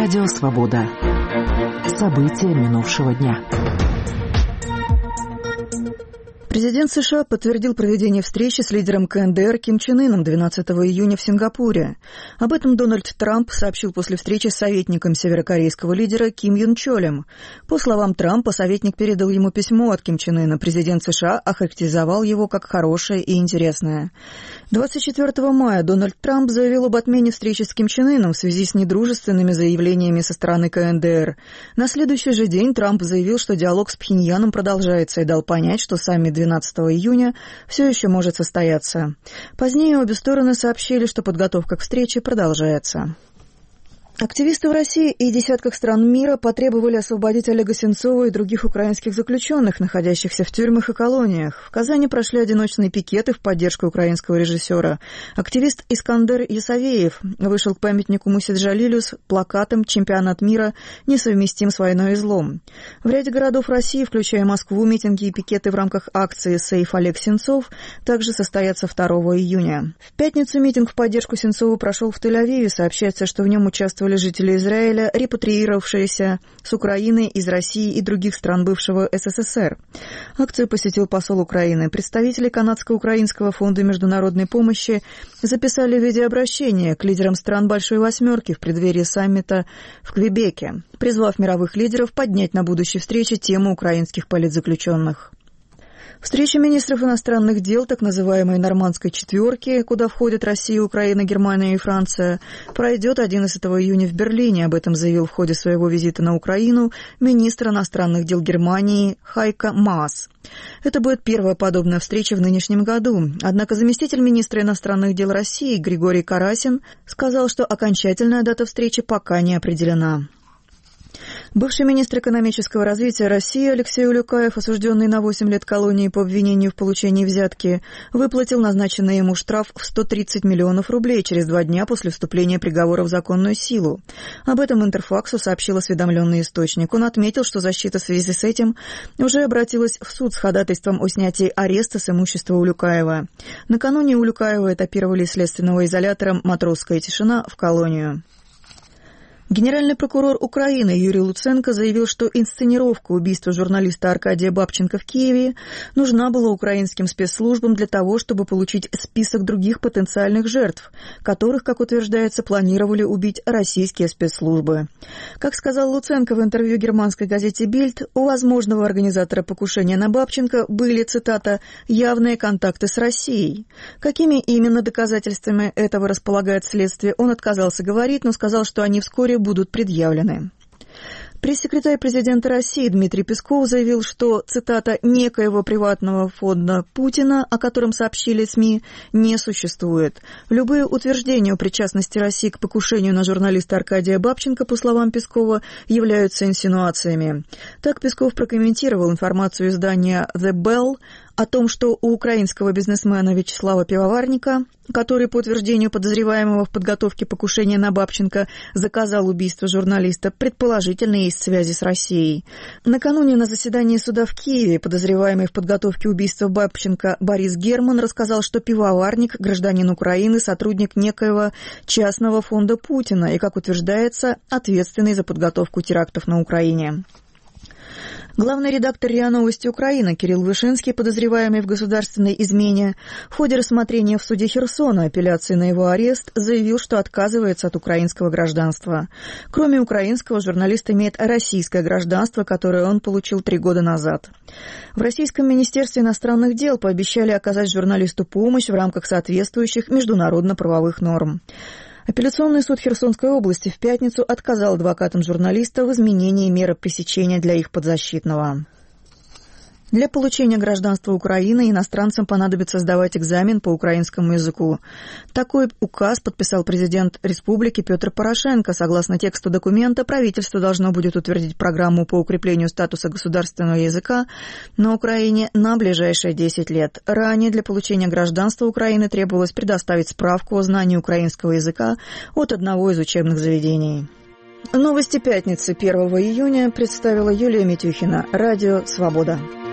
Радио «Свобода». События минувшего дня. Президент США подтвердил проведение встречи с лидером КНДР Ким Чен Ыном 12 июня в Сингапуре. Об этом Дональд Трамп сообщил после встречи с советником северокорейского лидера Ким Юн Чолем. По словам Трампа, советник передал ему письмо от Ким Чен Ына. Президент США охарактеризовал его как хорошее и интересное. 24 мая Дональд Трамп заявил об отмене встречи с Ким Чен Ыном в связи с недружественными заявлениями со стороны КНДР. На следующий же день Трамп заявил, что диалог с Пхеньяном продолжается, и дал понять, что саммит 12 июня все еще может состояться. Позднее обе стороны сообщили, что подготовка к встрече продолжается. Активисты в России и десятках стран мира потребовали освободить Олега Сенцова и других украинских заключенных, находящихся в тюрьмах и колониях. В Казани прошли одиночные пикеты в поддержку украинского режиссера. Активист Искандер Ясовеев вышел к памятнику Мусе Джалилю с плакатом «Чемпионат мира несовместим с войной и злом». В ряде городов России, включая Москву, митинги и пикеты в рамках акции «Сейф Олег Сенцов» также состоятся 2 июня. В пятницу митинг в поддержку Сенцова прошел в Тель-Авиве. Сообщается, что в нем участвовали жители Израиля, репатриировавшиеся с Украины, из России и других стран бывшего СССР. Акцию посетил посол Украины. Представители Канадско-Украинского фонда международной помощи записали видеообращение к лидерам стран Большой Восьмерки в преддверии саммита в Квебеке, призвав мировых лидеров поднять на будущей встрече тему украинских политзаключенных. Встреча министров иностранных дел, так называемой «Нормандской четверки», куда входят Россия, Украина, Германия и Франция, пройдет 11 июня в Берлине. Об этом заявил в ходе своего визита на Украину министр иностранных дел Германии Хайко Маас. Это будет первая подобная встреча в нынешнем году. Однако заместитель министра иностранных дел России Григорий Карасин сказал, что окончательная дата встречи пока не определена. Бывший министр экономического развития России Алексей Улюкаев, осужденный на 8 лет колонии по обвинению в получении взятки, выплатил назначенный ему штраф в 130 миллионов рублей через 2 дня после вступления приговора в законную силу. Об этом Интерфаксу сообщил осведомленный источник. Он отметил, что защита в связи с этим уже обратилась в суд с ходатайством о снятии ареста с имущества Улюкаева. Накануне Улюкаева этапировали из следственного изолятора «Матросская тишина» в колонию. Генеральный прокурор Украины Юрий Луценко заявил, что инсценировка убийства журналиста Аркадия Бабченко в Киеве нужна была украинским спецслужбам для того, чтобы получить список других потенциальных жертв, которых, как утверждается, планировали убить российские спецслужбы. Как сказал Луценко в интервью германской газете «Бильд», у возможного организатора покушения на Бабченко были, цитата, «явные контакты с Россией». Какими именно доказательствами этого располагает следствие, он отказался говорить, но сказал, что они вскоре будут предъявлены. Пресс-секретарь президента России Дмитрий Песков заявил, что, цитата, «некоего приватного фонда Путина, о котором сообщили СМИ, не существует. Любые утверждения о причастности России к покушению на журналиста Аркадия Бабченко, по словам Пескова, являются инсинуациями». Так Песков прокомментировал информацию издания «The Bell» о том, что у украинского бизнесмена Вячеслава Пивоварника, который, по утверждению подозреваемого в подготовке покушения на Бабченко, заказал убийство журналиста, предположительно есть связи с Россией. Накануне на заседании суда в Киеве подозреваемый в подготовке убийства Бабченко Борис Герман рассказал, что Пивоварник, гражданин Украины, сотрудник некоего частного фонда Путина и, как утверждается, ответственный за подготовку терактов на Украине. Главный редактор РИА Новости Украины Кирилл Вышинский, подозреваемый в государственной измене, в ходе рассмотрения в суде Херсона апелляции на его арест, заявил, что отказывается от украинского гражданства. Кроме украинского, журналист имеет российское гражданство, которое он получил 3 года назад. В Российском министерстве иностранных дел пообещали оказать журналисту помощь в рамках соответствующих международно-правовых норм. Апелляционный суд Херсонской области в пятницу отказал адвокатам журналиста в изменении меры пресечения для их подзащитного. Для получения гражданства Украины иностранцам понадобится сдавать экзамен по украинскому языку. Такой указ подписал президент республики Петр Порошенко. Согласно тексту документа, правительство должно будет утвердить программу по укреплению статуса государственного языка на Украине на ближайшие 10 лет. Ранее для получения гражданства Украины требовалось предоставить справку о знании украинского языка от одного из учебных заведений. Новости пятницы 1 июня представила Юлия Митюхина. Радио «Свобода».